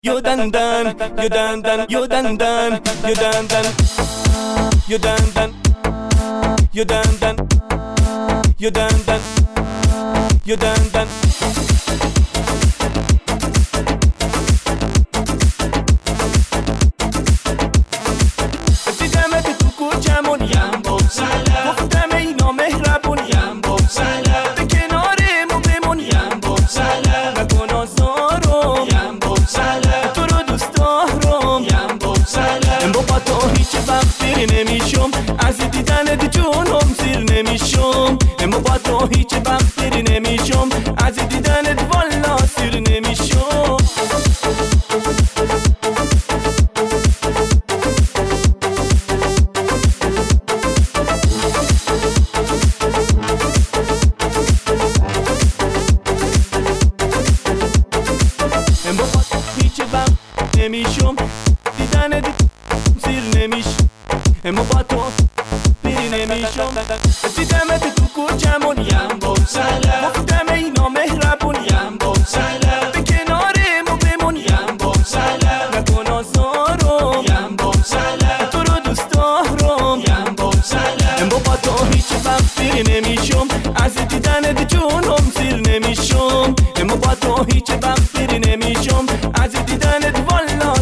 you done done, you done done, you done done, you done done, you done done, you done done, you done done, you done done. دیدمت تو کوچمون یم بگذلا، گفتم ای نامهربون یم بگذلا، به کنارمون بمون یم بگذلا، نکن آزارم یم بگذلا، تو رو دوست دارم یم بگذلا، با تو هیچ وقت دیر نمیشم، از دیدنت جونم سیر نمیشم، با تو هیچ وقت دیر نمیشم، از دیدنت والا سیر نمیشم. هیچ وقت نمیشم، دیدنت سیر نمیشم، اما با تو پیر نمیشم. دیدمت تو کوچمون یم بگذلا، گفتم ای نامهربون یم بگذلا، به کنارمون بمون یم بگذلا، نکن آزارم یم بگذلا، تو رو دوست دارم یم بگذلا، اما با تو هیچ وقت پیر نمیشم، از دیدنت جونم سیر نمیشم، اما با تو هیچ وقت پیر نمیشم، از دیدنت والا